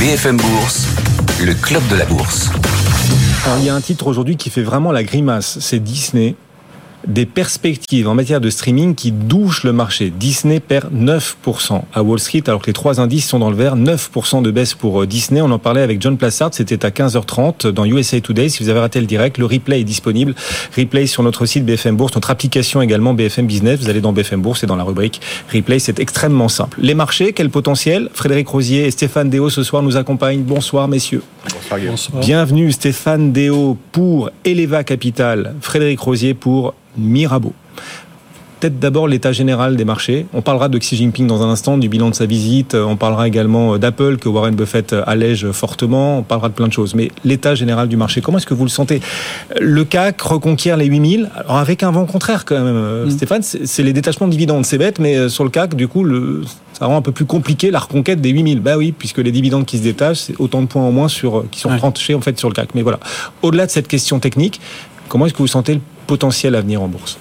BFM Bourse, le club de la bourse. Alors, il y a un titre aujourd'hui qui fait vraiment la grimace, c'est Disney. Des perspectives en matière de streaming qui douchent le marché. Disney perd 9% à Wall Street, alors que les trois indices sont dans le vert. 9% de baisse pour Disney. On en parlait avec John Plassard, c'était à 15h30 dans USA Today. Si vous avez raté le direct, le replay est disponible. Replay sur notre site BFM Bourse, notre application également BFM Business. Vous allez dans BFM Bourse et dans la rubrique replay, c'est extrêmement simple. Les marchés, quel potentiel? Frédéric Rosier et Stéphane Déo ce soir nous accompagnent. Bonsoir messieurs. Bonsoir Guillaume. Bienvenue Stéphane Déo pour Eleva Capital, Frédéric Rosier pour Mirabeau. Peut-être d'abord l'état général des marchés. On parlera de Xi Jinping dans un instant, du bilan de sa visite. On parlera également d'Apple, que Warren Buffett allège fortement. On parlera de plein de choses. Mais l'état général du marché, comment est-ce que vous le sentez? Le CAC reconquiert les 8000. Alors avec un vent contraire quand même, Stéphane, c'est les détachements de dividendes. C'est bête, mais sur le CAC, du coup, ça rend un peu plus compliqué la reconquête des 8000. Bah oui, puisque les dividendes qui se détachent, c'est autant de points en moins qui sont tranchés en fait sur le CAC. Mais voilà. Au-delà de cette question technique, comment est-ce que vous sentez le potentiel à venir en bourse?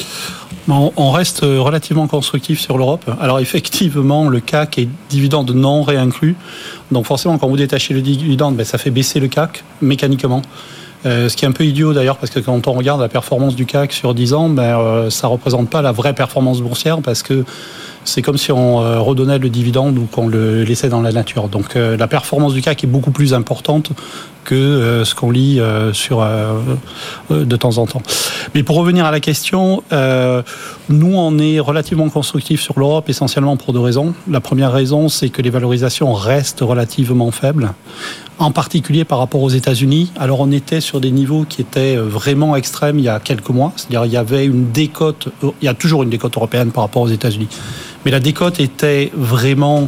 On reste relativement constructif sur l'Europe. Alors effectivement, le CAC est dividende non réinclus. Donc forcément, quand vous détachez le dividende, ça fait baisser le CAC mécaniquement. Ce qui est un peu idiot d'ailleurs, parce que quand on regarde la performance du CAC sur 10 ans, ça ne représente pas la vraie performance boursière, parce que c'est comme si on redonnait le dividende ou qu'on le laissait dans la nature. Donc la performance du CAC est beaucoup plus importante que ce qu'on lit de temps en temps. Mais pour revenir à la question, nous on est relativement constructifs sur l'Europe, essentiellement pour deux raisons. La première raison, c'est que les valorisations restent relativement faibles, en particulier par rapport aux États-Unis. Alors on était sur des niveaux qui étaient vraiment extrêmes il y a quelques mois. C'est-à-dire il y avait une décote, il y a toujours une décote européenne par rapport aux États-Unis. Mais la décote était vraiment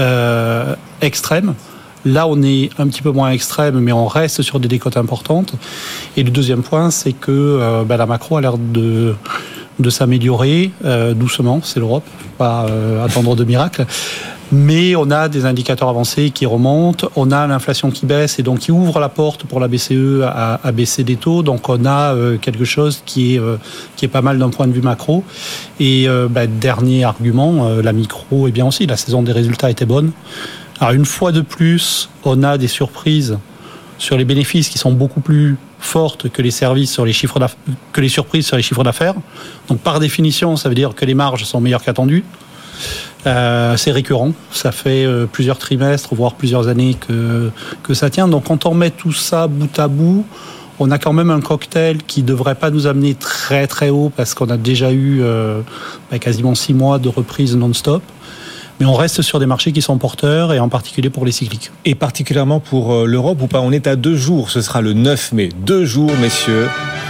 extrême. Là, on est un petit peu moins extrême, mais on reste sur des décotes importantes. Et le deuxième point, c'est que la macro a l'air de s'améliorer doucement. C'est l'Europe, pas attendre de miracle. Mais on a des indicateurs avancés qui remontent, on a l'inflation qui baisse et donc qui ouvre la porte pour la BCE à baisser des taux. Donc on a quelque chose qui est pas mal d'un point de vue macro. Et dernier argument, la micro est bien aussi. La saison des résultats était bonne. Alors une fois de plus, on a des surprises sur les bénéfices qui sont beaucoup plus fortes que les services sur les chiffres que les surprises sur les chiffres d'affaires. Donc par définition, ça veut dire que les marges sont meilleures qu'attendues. C'est récurrent, ça fait plusieurs trimestres, voire plusieurs années que ça tient. Donc quand on met tout ça bout à bout, on a quand même un cocktail qui ne devrait pas nous amener très très haut, parce qu'on a déjà eu quasiment 6 mois de reprise non-stop. Mais on reste sur des marchés qui sont porteurs, et en particulier pour les cycliques. Et particulièrement pour l'Europe ou pas? On est à 2 jours, ce sera le 9 mai. 2 jours, messieurs,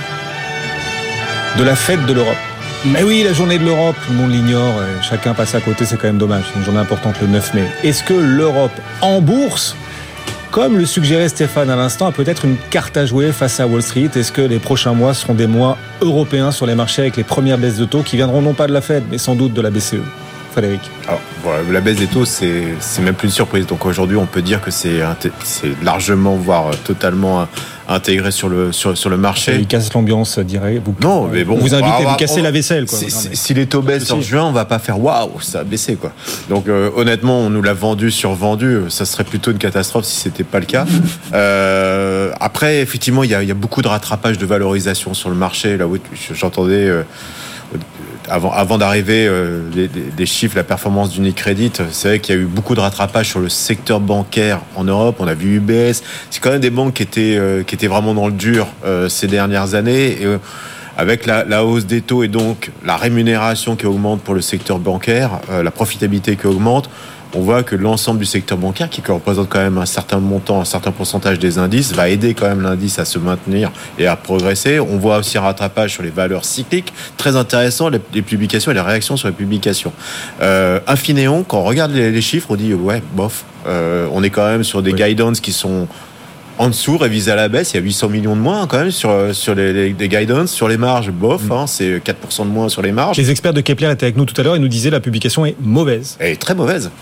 de la fête de l'Europe. Mais oui, la journée de l'Europe, tout le monde l'ignore, chacun passe à côté, c'est quand même dommage. C'est une journée importante le 9 mai. Est-ce que l'Europe en bourse, comme le suggérait Stéphane à l'instant, a peut-être une carte à jouer face à Wall Street? Est-ce que les prochains mois seront des mois européens sur les marchés, avec les premières baisses de taux qui viendront non pas de la Fed, mais sans doute de la BCE? Frédéric. Alors, voilà, la baisse des taux, c'est même plus une surprise. Donc aujourd'hui, on peut dire que c'est largement, voire totalement intégré sur le marché. Il casse l'ambiance, dirait. Non, mais bon. On vous invite à vous casser la vaisselle, quoi. Si les taux baissent en juin, on va pas faire waouh, ça a baissé, quoi. Donc honnêtement, on nous l'a survendu. Ça serait plutôt une catastrophe si c'était pas le cas. Après, effectivement, il y a beaucoup de rattrapage de valorisation sur le marché. Là où j'entendais. Avant d'arriver des chiffres, la performance d'Unicredit, c'est vrai qu'il y a eu beaucoup de rattrapage sur le secteur bancaire en Europe. On a vu UBS, c'est quand même des banques qui étaient vraiment dans le dur ces dernières années. Et, avec la hausse des taux et donc la rémunération qui augmente pour le secteur bancaire, la profitabilité qui augmente, on voit que l'ensemble du secteur bancaire, qui représente quand même un certain montant, un certain pourcentage des indices, va aider quand même l'indice à se maintenir et à progresser. On voit aussi un rattrapage sur les valeurs cycliques, très intéressant, les publications et les réactions sur les publications. Infineon, quand on regarde les chiffres, on dit ouais, bof, on est quand même sur des guidance qui sont en dessous, révisé à la baisse. Il y a 800 millions de moins quand même sur les guidance. Sur les marges, bof, c'est 4% de moins sur les marges. Les experts de Kepler étaient avec nous tout à l'heure et nous disaient la publication est mauvaise. Elle est très mauvaise.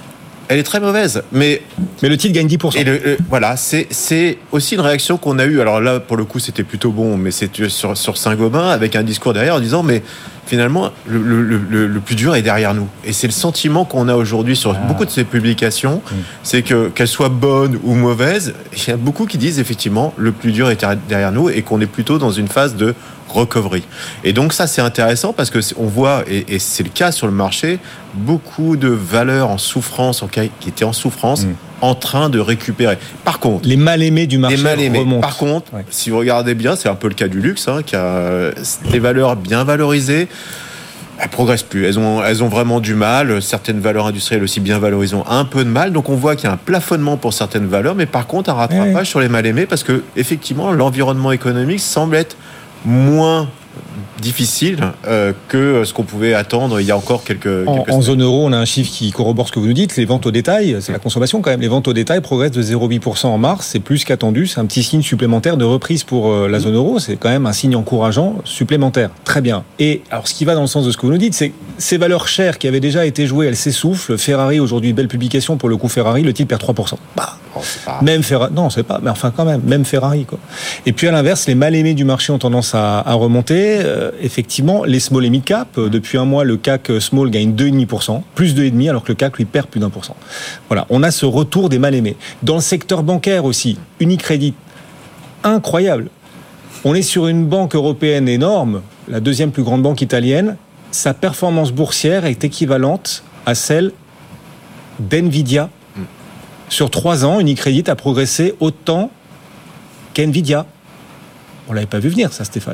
Elle est très mauvaise, mais le titre gagne 10%. Et voilà, c'est aussi une réaction qu'on a eue. Alors là, pour le coup, c'était plutôt bon, mais c'était sur Saint-Gobain, avec un discours derrière en disant, mais finalement, le plus dur est derrière nous. Et c'est le sentiment qu'on a aujourd'hui sur beaucoup de ces publications, c'est qu'elles soient bonnes ou mauvaises, il y a beaucoup qui disent effectivement, le plus dur est derrière nous et qu'on est plutôt dans une phase de recovery. Et donc ça, c'est intéressant parce que on voit, et c'est le cas sur le marché, beaucoup de valeurs en souffrance, qui étaient en souffrance, en train de récupérer. Par contre, les mal-aimés du marché remontent. Par contre, si vous regardez bien, c'est un peu le cas du luxe, qui a des valeurs bien valorisées. Elles progressent plus. Elles ont vraiment du mal. Certaines valeurs industrielles aussi bien valorisées ont un peu de mal. Donc on voit qu'il y a un plafonnement pour certaines valeurs, mais par contre un rattrapage sur les mal-aimés parce que effectivement l'environnement économique semble être moins difficile que ce qu'on pouvait attendre il y a encore quelques semaines. En zone euro, on a un chiffre qui corrobore ce que vous nous dites. Les ventes au détail, c'est la consommation quand même. Les ventes au détail progressent de 0,8% en mars. C'est plus qu'attendu. C'est un petit signe supplémentaire de reprise pour la zone euro. C'est quand même un signe encourageant supplémentaire. Très bien. Et alors, ce qui va dans le sens de ce que vous nous dites, c'est ces valeurs chères qui avaient déjà été jouées, elles s'essoufflent. Ferrari, aujourd'hui, belle publication pour le coup Ferrari. Le titre perd 3%. Même Ferrari. Non, c'est pas. Mais enfin, quand même. Même Ferrari, quoi. Et puis, à l'inverse, les mal-aimés du marché ont tendance à remonter. Effectivement, les small et mid cap, depuis un mois, le CAC small gagne 2,5%, plus 2,5%, alors que le CAC lui perd plus d'1%. Voilà, on a ce retour des mal-aimés. Dans le secteur bancaire aussi, Unicredit, incroyable. On est sur une banque européenne énorme, la deuxième plus grande banque italienne. Sa performance boursière est équivalente à celle d'NVIDIA. Sur 3 ans, Unicredit a progressé autant qu'NVIDIA. On l'avait pas vu venir, ça, Stéphane.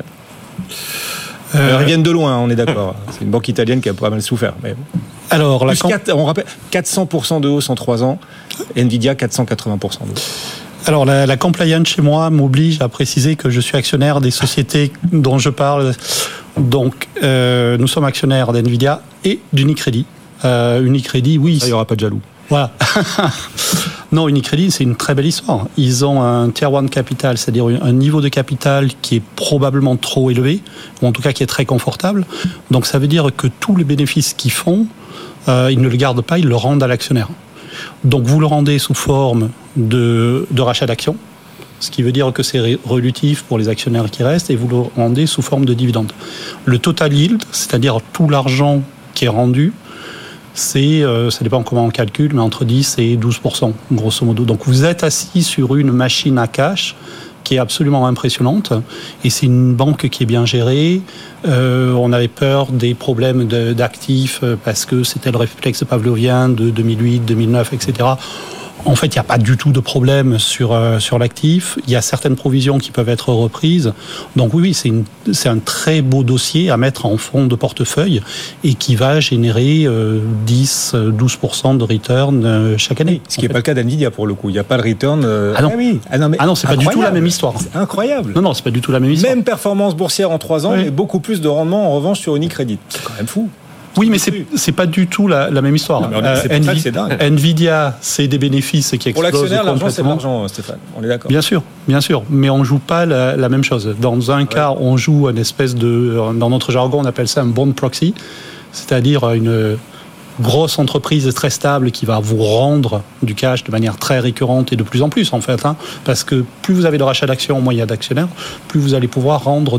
Ils viennent de loin, on est d'accord. C'est une banque italienne qui a pas mal souffert. Mais bon. Alors, on rappelle 400% de hausse en 3 ans. Nvidia, 480% de hausse. Alors, la compliance chez moi m'oblige à préciser que je suis actionnaire des sociétés dont je parle. Donc, nous sommes actionnaires d'Nvidia et d'Unicredit. Unicredit, oui. Il n'y aura pas de jaloux. Voilà. Non, Unicredit, c'est une très belle histoire. Ils ont un Tier 1 capital, c'est-à-dire un niveau de capital qui est probablement trop élevé, ou en tout cas qui est très confortable. Donc ça veut dire que tous les bénéfices qu'ils font, ils ne le gardent pas, ils le rendent à l'actionnaire. Donc vous le rendez sous forme de rachat d'actions, ce qui veut dire que c'est relutif pour les actionnaires qui restent, et vous le rendez sous forme de dividende. Le total yield, c'est-à-dire tout l'argent qui est rendu, ça dépend comment on calcule, mais entre 10 et 12%, grosso modo. Donc vous êtes assis sur une machine à cash qui est absolument impressionnante, et c'est une banque qui est bien gérée. On avait peur des problèmes d'actifs parce que c'était le réflexe pavlovien de 2008, 2009, etc. En fait, il n'y a pas du tout de problème sur l'actif. Il y a certaines provisions qui peuvent être reprises. Donc oui, c'est un très beau dossier à mettre en fond de portefeuille et qui va générer 10-12% de return chaque année. Ce qui n'est pas le cas d'NVIDIA pour le coup. Il n'y a pas de return. Ah non, c'est pas du tout la même histoire. C'est incroyable. Non, c'est pas du tout la même histoire. Même performance boursière en 3 ans, mais beaucoup plus de rendement en revanche sur Unicredit. C'est quand même fou. Oui, mais c'est pas du tout la même histoire. Non, c'est dingue. Nvidia, c'est des bénéfices qui explosent. Pour l'actionnaire, l'argent, c'est de l'argent, Stéphane. On est d'accord. Bien sûr. Mais on joue pas la même chose. Dans un cas, on joue une espèce dans notre jargon, on appelle ça un bond proxy, c'est-à-dire une grosse entreprise très stable qui va vous rendre du cash de manière très récurrente et de plus en plus, en fait. Parce que plus vous avez de rachat d'actions au moyen d'actionnaires, plus vous allez pouvoir rendre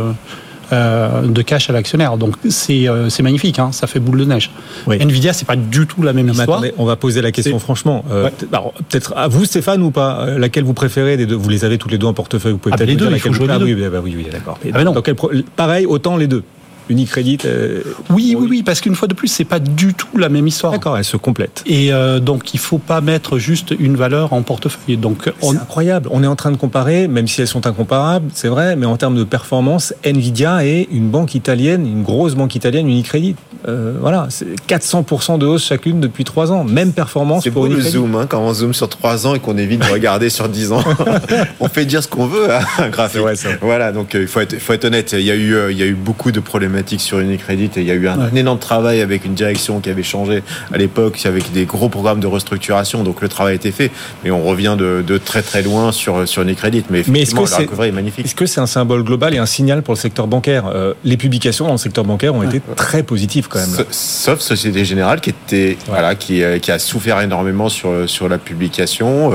de cash à l'actionnaire. Donc c'est magnifique, ça fait boule de neige. Oui. Nvidia, c'est pas du tout la même histoire. Attendez, on va poser la question franchement. Peut-être à vous, Stéphane, ou pas, laquelle vous préférez des deux? Vous les avez toutes les deux en portefeuille. Vous pouvez peut-être les deux, il faut jouer les deux. Oui, d'accord. Pareil, autant les deux. Unicredit. Oui, parce qu'une fois de plus, c'est pas du tout la même histoire. D'accord, elle se complète. Et donc, il faut pas mettre juste une valeur en portefeuille. Donc, c'est incroyable. On est en train de comparer, même si elles sont incomparables, c'est vrai, mais en termes de performance, Nvidia est une banque italienne, une grosse banque italienne, Unicredit. Voilà, c'est 400% de hausse chacune depuis 3 ans. Même performance pour Unicredit. C'est beau le zoom, quand on zoome sur 3 ans et qu'on évite de regarder sur 10 ans. On fait dire ce qu'on veut à un graphique. Ouais, ça. Voilà, donc il faut être honnête. Il y a eu beaucoup de problématiques sur Unicredit et il y a eu un énorme travail avec une direction qui avait changé à l'époque, avec des gros programmes de restructuration, donc le travail a été fait, mais on revient de très très loin sur Unicredit, mais effectivement la recovery est magnifique. Est-ce que c'est un symbole global et un signal pour le secteur bancaire? Les publications dans le secteur bancaire ont été très positives quand même. Là. Sauf Société Générale qui était qui a souffert énormément sur la publication.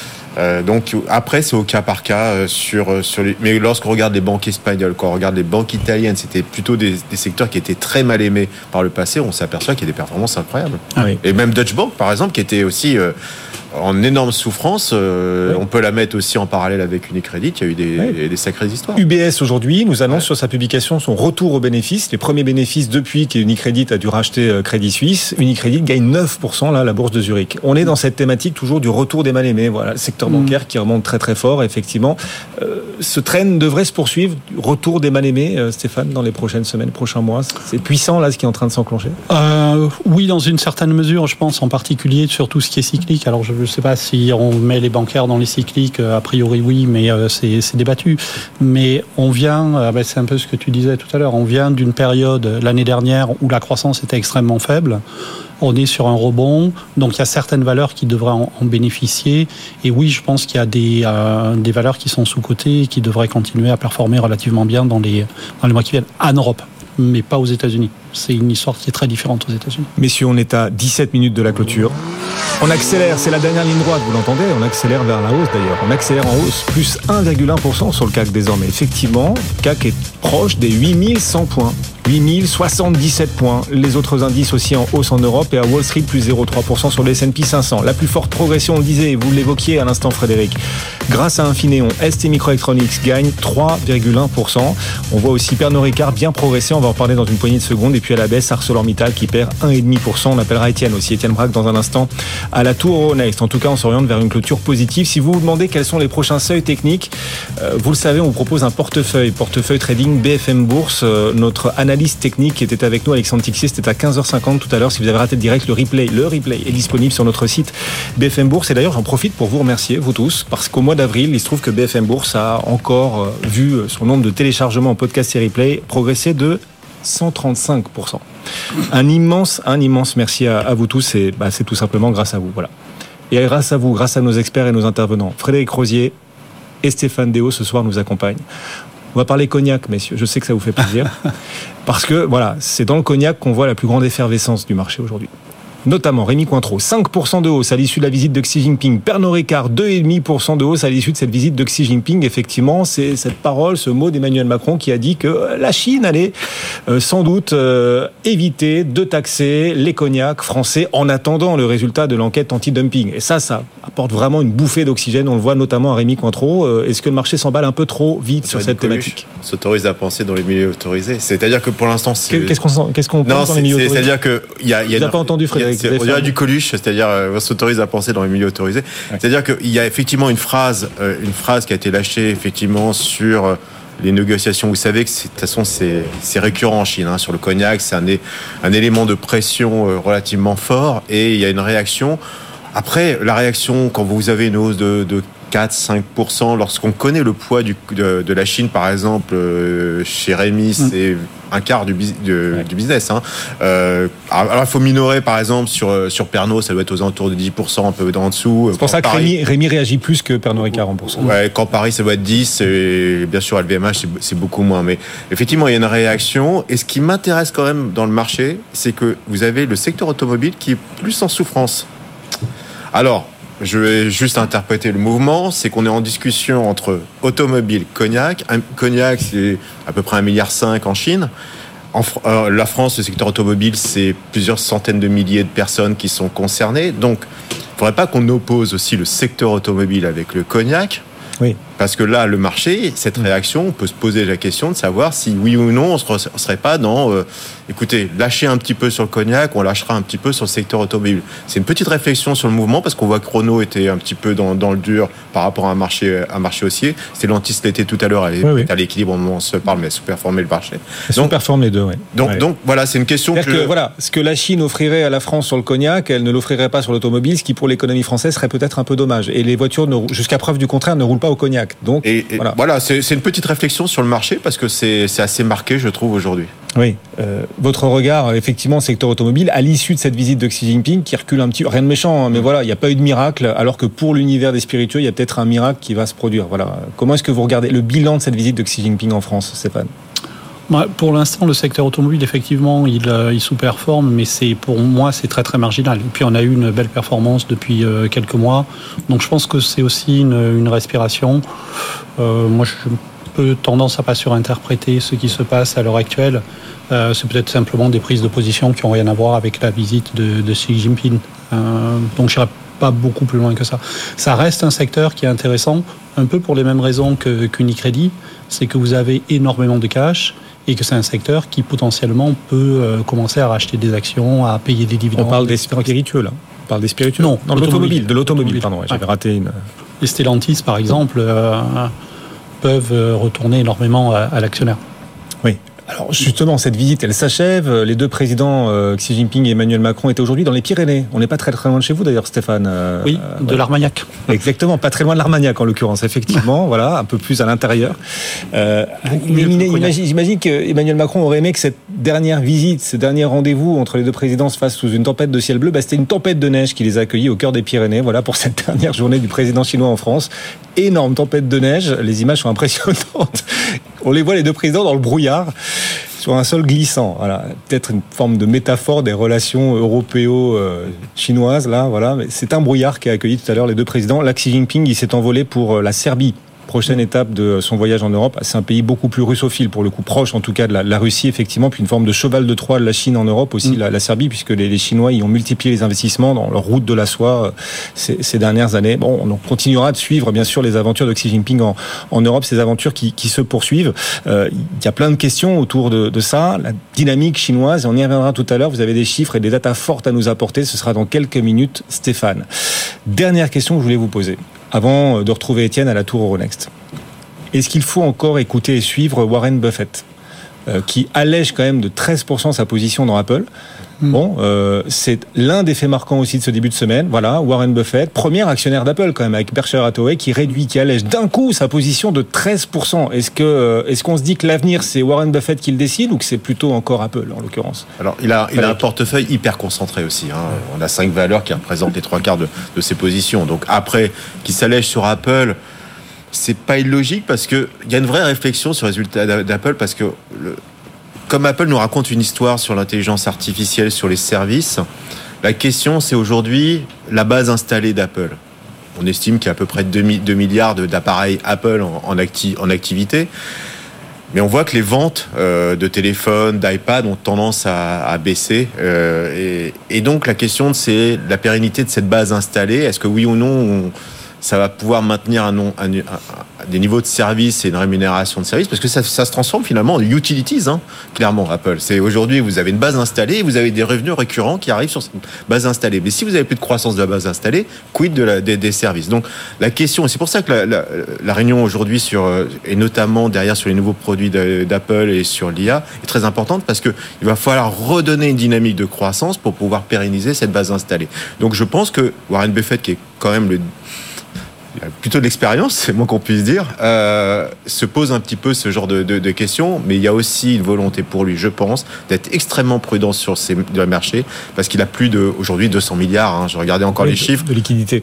Donc après c'est au cas par cas sur les. Mais lorsqu'on regarde les banques espagnoles, quand on regarde les banques italiennes, c'était plutôt des secteurs qui étaient très mal aimés par le passé. On s'aperçoit qu'il y a des performances incroyables. Ah oui. Et même Deutsche Bank par exemple, qui était aussi en énorme souffrance. On peut la mettre aussi en parallèle avec Unicredit. Il y a eu des sacrées histoires. UBS aujourd'hui nous annonce sur sa publication son retour aux bénéfices. Les premiers bénéfices depuis qu'Unicredit a dû racheter Crédit Suisse. Unicredit gagne 9% là, à la bourse de Zurich. On est dans cette thématique toujours du retour des mal aimés. Voilà, le secteur bancaire qui remonte très très fort. Effectivement, ce trend devrait se poursuivre. Retour des mal aimés, Stéphane, dans les prochaines semaines, prochains mois. C'est puissant là, ce qui est en train de s'enclencher. Oui, dans une certaine mesure, je pense en particulier sur tout ce qui est cyclique. Alors je ne sais pas si on met les bancaires dans les cycliques, a priori oui, mais c'est débattu. Mais on vient, c'est un peu ce que tu disais tout à l'heure, on vient d'une période l'année dernière où la croissance était extrêmement faible. On est sur un rebond, donc il y a certaines valeurs qui devraient en bénéficier. Et oui, je pense qu'il y a des valeurs qui sont sous-cotées et qui devraient continuer à performer relativement bien dans les mois qui viennent, en Europe, mais pas aux États-Unis. C'est une histoire qui est très différente aux États-Unis. Messieurs, on est à 17 minutes de la clôture. On accélère, c'est la dernière ligne droite, vous l'entendez, on accélère vers la hausse d'ailleurs. On accélère en hausse, plus 1,1% sur le CAC désormais. Effectivement, le CAC est proche des 8100 points. 8077 points. Les autres indices aussi en hausse en Europe et à Wall Street, plus 0,3% sur le S&P 500. La plus forte progression, on le disait, vous l'évoquiez à l'instant Frédéric, grâce à Infineon, ST Microelectronics gagne 3,1%. On voit aussi Pernod Ricard bien progresser, on va en parler dans une poignée de secondes. Et puis à la baisse, ArcelorMittal qui perd 1,5%. On appellera Étienne aussi, Étienne Braque dans un instant à la tour Euronext. En tout cas, on s'oriente vers une clôture positive. Si vous vous demandez quels sont les prochains seuils techniques, vous le savez, on vous propose un portefeuille trading BFM Bourse. Notre analyste technique qui était avec nous, Alexandre Tixier, c'était à 15h50 tout à l'heure. Si vous avez raté le direct, le replay est disponible sur notre site BFM Bourse. Et d'ailleurs, j'en profite pour vous remercier, vous tous, parce qu'au mois d'avril, il se trouve que BFM Bourse a encore vu son nombre de téléchargements en podcast et replay progresser de 135%. Un immense merci à vous tous et c'est tout simplement grâce à vous. Voilà. Et grâce à vous, grâce à nos experts et nos intervenants, Frédéric Rosier et Stéphane Déo ce soir nous accompagnent. On va parler cognac, messieurs. Je sais que ça vous fait plaisir. Parce que, voilà, c'est dans le cognac qu'on voit la plus grande effervescence du marché aujourd'hui. Notamment Rémi Cointreau, 5% de hausse à l'issue de la visite de Xi Jinping. Pernod Ricard, 2,5% de hausse à l'issue de cette visite de Xi Jinping. Effectivement, c'est cette parole, ce mot d'Emmanuel Macron qui a dit que la Chine allait sans doute éviter de taxer les cognacs français en attendant le résultat de l'enquête anti-dumping. Et ça apporte vraiment une bouffée d'oxygène. On le voit notamment à Rémi Cointreau. Est-ce que le marché s'emballe un peu trop vite sur cette thématique ? On s'autorise à penser dans les milieux autorisés. C'est-à-dire que pour l'instant, qu'est-ce qu'on pense dans les milieux autorisés ? C'est-à-dire que il y a. Vous n'avez pas entendu Frédéric ? On dirait du Coluche, c'est-à-dire on s'autorise à penser dans les milieux autorisés. Ouais. C'est-à-dire qu'il y a effectivement une phrase qui a été lâchée effectivement sur les négociations. Vous savez que de toute façon c'est récurrent en Chine. Sur le cognac, c'est un élément de pression relativement fort et il y a une réaction. Après, la réaction, quand vous avez une hausse de 4-5%, lorsqu'on connaît le poids de la Chine, par exemple, chez Rémi, c'est un quart du business. Alors, il faut minorer, par exemple, sur Pernod, ça doit être aux alentours de 10%, un peu en dessous. C'est pour ça que Rémi réagit plus que Pernod Ricard en pourcent. Ouais, quand Paris, ça doit être 10, et bien sûr, LVMH, c'est beaucoup moins. Mais effectivement, il y a une réaction. Et ce qui m'intéresse quand même dans le marché, c'est que vous avez le secteur automobile qui est plus en souffrance. Alors, je vais juste interpréter le mouvement, c'est qu'on est en discussion entre automobile, cognac. Cognac, c'est à peu près 1,5 milliard en Chine. La France, le secteur automobile, c'est plusieurs centaines de milliers de personnes qui sont concernées. Donc, il ne faudrait pas qu'on oppose aussi le secteur automobile avec le cognac. Oui. Parce que là, le marché, cette réaction, on peut se poser la question de savoir si oui ou non, on ne serait pas dans, écoutez, lâcher un petit peu sur le cognac, on lâchera un petit peu sur le secteur automobile. C'est une petite réflexion sur le mouvement, parce qu'on voit que Renault était un petit peu dans le dur par rapport à un marché haussier. C'était Lantis l'été tout à l'heure, elle est à l'équilibre au moment où on se parle, mais elle sous-performait le marché. Elle sous-performe les deux, oui. Donc voilà, c'est une question voilà, ce que la Chine offrirait à la France sur le cognac, elle ne l'offrirait pas sur l'automobile, ce qui pour l'économie française serait peut-être un peu dommage. Et les voitures, jusqu'à preuve du contraire, ne roulent pas au cognac. Donc, voilà, c'est une petite réflexion sur le marché parce que c'est assez marqué, je trouve, aujourd'hui. Oui. Votre regard, effectivement, secteur automobile, à l'issue de cette visite de Xi Jinping, qui recule un petit, rien de méchant, mais voilà, il n'y a pas eu de miracle, alors que pour l'univers des spiritueux, il y a peut-être un miracle qui va se produire. Voilà. Comment est-ce que vous regardez le bilan de cette visite de Xi Jinping en France, Stéphane ? Pour l'instant, le secteur automobile, effectivement, il sous-performe, mais pour moi, c'est très très marginal. Et puis, on a eu une belle performance depuis quelques mois. Donc, je pense que c'est aussi une respiration. Moi, je peu tendance à pas surinterpréter ce qui se passe à l'heure actuelle. C'est peut-être simplement des prises de position qui n'ont rien à voir avec la visite de Xi Jinping. Donc je n'irai pas beaucoup plus loin que ça. Ça reste un secteur qui est intéressant, un peu pour les mêmes raisons qu'Unicredit, c'est que vous avez énormément de cash et que c'est un secteur qui potentiellement peut commencer à racheter des actions, à payer des dividendes. On parle des spiritueux là. On parle des spiritueux. Non, de l'automobile, pardon. J'avais raté une. Les Stellantis, par exemple, peuvent retourner énormément à l'actionnaire. Oui. Alors justement, cette visite, elle s'achève. Les deux présidents, Xi Jinping et Emmanuel Macron, étaient aujourd'hui dans les Pyrénées. On n'est pas très très loin de chez vous d'ailleurs, Stéphane. Oui, de l'Armagnac. Exactement, pas très loin de l'Armagnac en l'occurrence, effectivement. Voilà, un peu plus à l'intérieur. J'imagine qu'Emmanuel Macron aurait aimé que cette dernière visite, ce dernier rendez-vous entre les deux présidents se fasse sous une tempête de ciel bleu. C'était une tempête de neige qui les a accueillis au cœur des Pyrénées. Voilà pour cette dernière journée du président chinois en France. Énorme tempête de neige. Les images sont impressionnantes. On les voit les deux présidents dans le brouillard, sur un sol glissant. Voilà, peut-être une forme de métaphore des relations européo-chinoises. Là, voilà. Mais c'est un brouillard qui a accueilli tout à l'heure les deux présidents. Là, Xi Jinping, il s'est envolé pour la Serbie. Prochaine étape de son voyage en Europe. C'est un pays beaucoup plus russophile, pour le coup, proche en tout cas de la Russie, effectivement, puis une forme de cheval de Troie de la Chine en Europe aussi, la Serbie, puisque les Chinois y ont multiplié les investissements dans leur route de la soie ces dernières années. Bon, on continuera de suivre, bien sûr, les aventures de Xi Jinping en Europe, ces aventures qui se poursuivent. Il y a plein de questions autour de ça, la dynamique chinoise, et on y reviendra tout à l'heure. Vous avez des chiffres et des datas fortes à nous apporter. Ce sera dans quelques minutes, Stéphane. Dernière question que je voulais vous poser, avant de retrouver Étienne à la tour Euronext. Est-ce qu'il faut encore écouter et suivre Warren Buffett, qui allège quand même de 13% sa position dans Apple? Bon, c'est l'un des faits marquants aussi de ce début de semaine. Voilà, Warren Buffett, premier actionnaire d'Apple quand même, avec Berkshire Hathaway, qui allège d'un coup sa position de 13%. Est-ce qu'on se dit que l'avenir, c'est Warren Buffett qui le décide, ou que c'est plutôt encore Apple, en l'occurrence? Alors, il a un portefeuille hyper concentré aussi. On a 5 valeurs qui représentent les 3/4 de ses positions. Donc après, qu'il s'allège sur Apple, c'est pas illogique, parce qu'il y a une vraie réflexion sur les résultats d'Apple, parce que comme Apple nous raconte une histoire sur l'intelligence artificielle, sur les services, la question, c'est aujourd'hui la base installée d'Apple. On estime qu'il y a à peu près 2 milliards d'appareils Apple en activité. Mais on voit que les ventes de téléphones, d'iPad ont tendance à baisser. Et donc, la question, c'est la pérennité de cette base installée. Est-ce que oui ou non, ça va pouvoir maintenir des niveaux de service et une rémunération de service, parce que ça se transforme finalement en utilities, clairement, Apple. C'est aujourd'hui, vous avez une base installée et vous avez des revenus récurrents qui arrivent sur cette base installée. Mais si vous avez plus de croissance de la base installée, quid des services? Donc la question, et c'est pour ça que la réunion aujourd'hui et notamment derrière sur les nouveaux produits d'Apple et sur l'IA est très importante, parce que il va falloir redonner une dynamique de croissance pour pouvoir pérenniser cette base installée. Donc je pense que Warren Buffett, qui est quand même plutôt de l'expérience, c'est moins qu'on puisse dire, se pose un petit peu ce genre de questions, mais il y a aussi une volonté pour lui, je pense, d'être extrêmement prudent sur ces marchés, parce qu'il a plus aujourd'hui 200 milliards, je regardais encore les chiffres de liquidité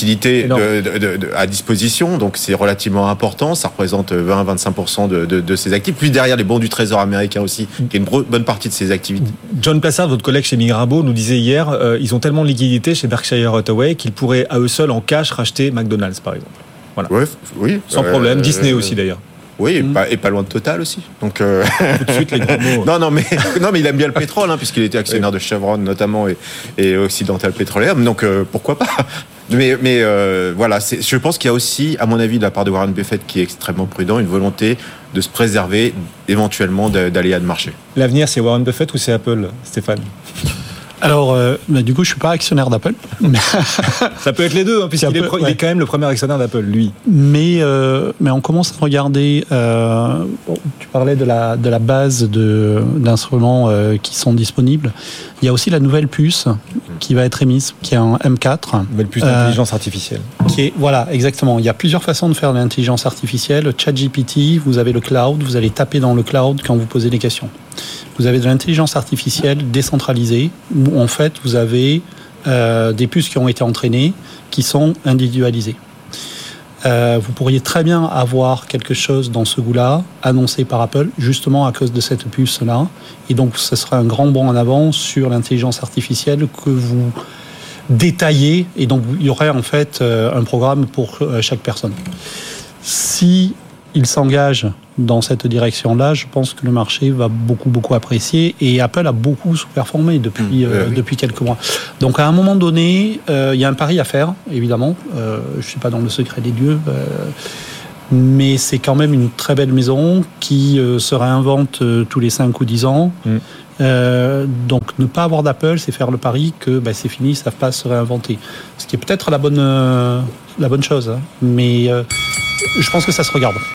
à disposition, donc c'est relativement important, ça représente 20-25% de ses actifs, puis derrière les bons du Trésor américain aussi, qui est une bonne partie de ses activités. John Plassard, votre collègue chez Mirabeau, nous disait hier, ils ont tellement de liquidité chez Berkshire Hathaway qu'ils pourraient à eux seuls en cash racheter McDonald's, par exemple. Voilà. Ouais, oui. Sans problème. Disney aussi d'ailleurs. Oui, et pas loin de Total aussi. Donc tout de suite les gros mots. non, mais il aime bien le pétrole, puisqu'il était actionnaire de Chevron notamment et Occidental Petroleum. Donc pourquoi pas. Mais voilà, je pense qu'il y a aussi, à mon avis, de la part de Warren Buffett, qui est extrêmement prudent, une volonté de se préserver éventuellement d'aléas de marché. L'avenir, c'est Warren Buffett ou c'est Apple, Stéphane? Alors, du coup, je suis pas actionnaire d'Apple. Ça peut être les deux, puisqu'il est quand même le premier actionnaire d'Apple, lui. Mais on commence à regarder. Tu parlais de la base d'instruments qui sont disponibles. Il y a aussi la nouvelle puce qui va être émise, qui est un M4. Nouvelle puce d'intelligence artificielle. Voilà, exactement. Il y a plusieurs façons de faire de l'intelligence artificielle. ChatGPT, vous avez le cloud, vous allez taper dans le cloud quand vous posez des questions. Vous avez de l'intelligence artificielle décentralisée, où en fait vous avez des puces qui ont été entraînées, qui sont individualisées. Vous pourriez très bien avoir quelque chose dans ce goût-là, annoncé par Apple, justement à cause de cette puce-là. Et donc, ce serait un grand bond en avant sur l'intelligence artificielle que vous détaillez. Et donc, il y aurait en fait un programme pour chaque personne. Si il s'engage dans cette direction-là, je pense que le marché va beaucoup apprécier, et Apple a beaucoup sous-performé depuis quelques mois. Donc à un moment donné, il y a un pari à faire, évidemment. Je ne suis pas dans le secret des dieux, mais c'est quand même une très belle maison qui se réinvente tous les 5 ou 10 ans. Donc ne pas avoir d'Apple, c'est faire le pari que c'est fini, ils ne savent pas se réinventer. Ce qui est peut-être la bonne chose, hein. Mais je pense que ça se regarde.